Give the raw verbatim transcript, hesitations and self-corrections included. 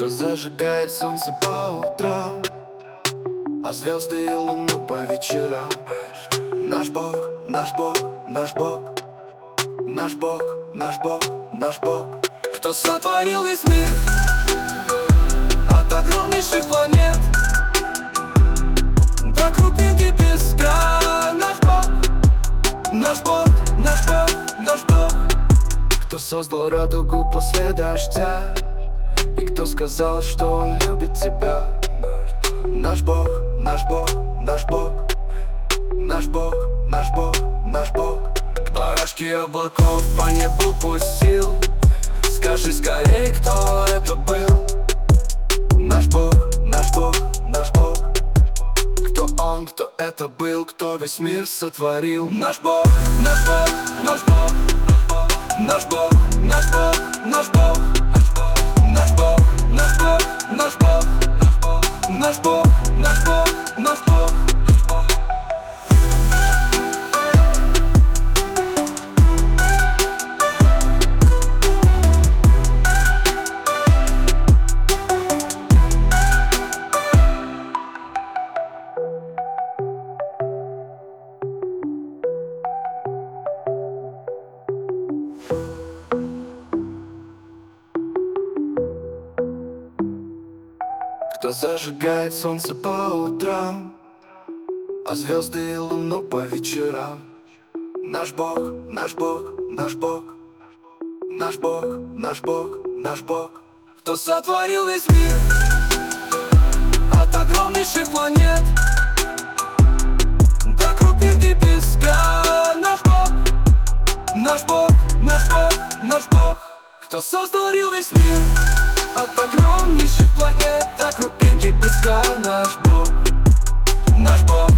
Кто зажигает солнце по утрам, а звезды и луну по вечерам. Наш Бог, наш Бог, наш Бог, наш Бог, наш Бог, наш Бог. Кто сотворил весь мир от огромнейших планет до крупинки песка. Наш Бог, наш Бог, наш Бог, наш Бог. Кто создал радугу после дождя, и кто сказал, что он любит тебя. Наш Бог, наш Бог, наш Бог, наш Бог, наш Бог, наш Бог. Барашки облаков по небу пустил. Скажи скорей, кто это был. Наш Бог, наш Бог, наш Бог. Кто он, кто это был, кто весь мир сотворил. Наш Бог, наш Бог, наш Бог, наш Бог, наш Бог, наш Бог, наш Бог, наш Бог, наш Бог, наш Бог, наш Бог, наш Бог. Кто зажигает солнце по утрам, а звезды и луну по вечерам. Наш Бог, наш Бог, наш Бог, наш Бог, наш Бог, наш Бог. Кто сотворил весь мир от огромнейших планет до крупинки песка. Наш Бог, наш Бог, наш Бог, наш Бог. Кто сотворил весь мир от огромнейших планет до крупинки песка. Наш Бог, наш Бог,